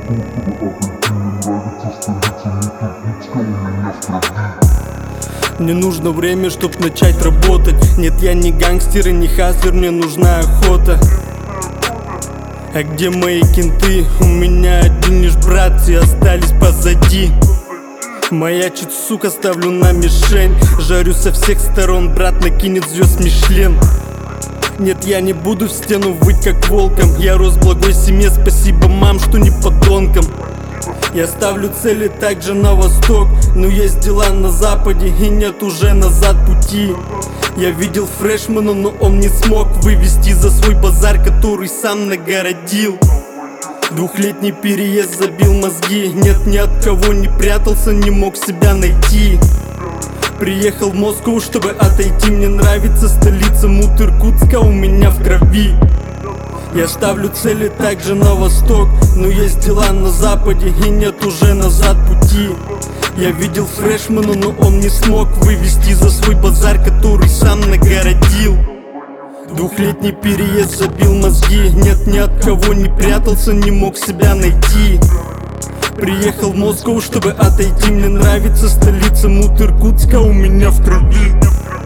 Мне нужно время, чтоб начать работать. Нет, я не гангстер и не хазер, мне нужна охота. А где мои кенты? У меня один лишь брат, все остались позади. Маячит, сука, ставлю на мишень. Жарю со всех сторон, брат накинет звезд Мишлен. Нет, я не буду в стену выть как волком. Я рос в благой семье, спасибо, мам, что не подонком. Я ставлю цели также на восток, но есть дела на западе и нет уже назад пути. Я видел фрешмана, но он не смог вывести за свой базар, который сам нагородил. Двухлетний переезд забил мозги. Нет, ни от кого не прятался, не мог себя найти. Приехал в Москву, чтобы отойти. Мне нравится столица, мут Иркутска у меня в крови. Я ставлю цели также на восток, но есть дела на западе и нет уже назад пути. Я видел фрешмана, но он не смог вывести за свой базар, который сам нагородил. Двухлетний переезд забил мозги. Нет, ни от кого не прятался, не мог себя найти. Приехал в Москву, чтобы отойти. Мне нравится столица, мут Иркутска у меня в крови.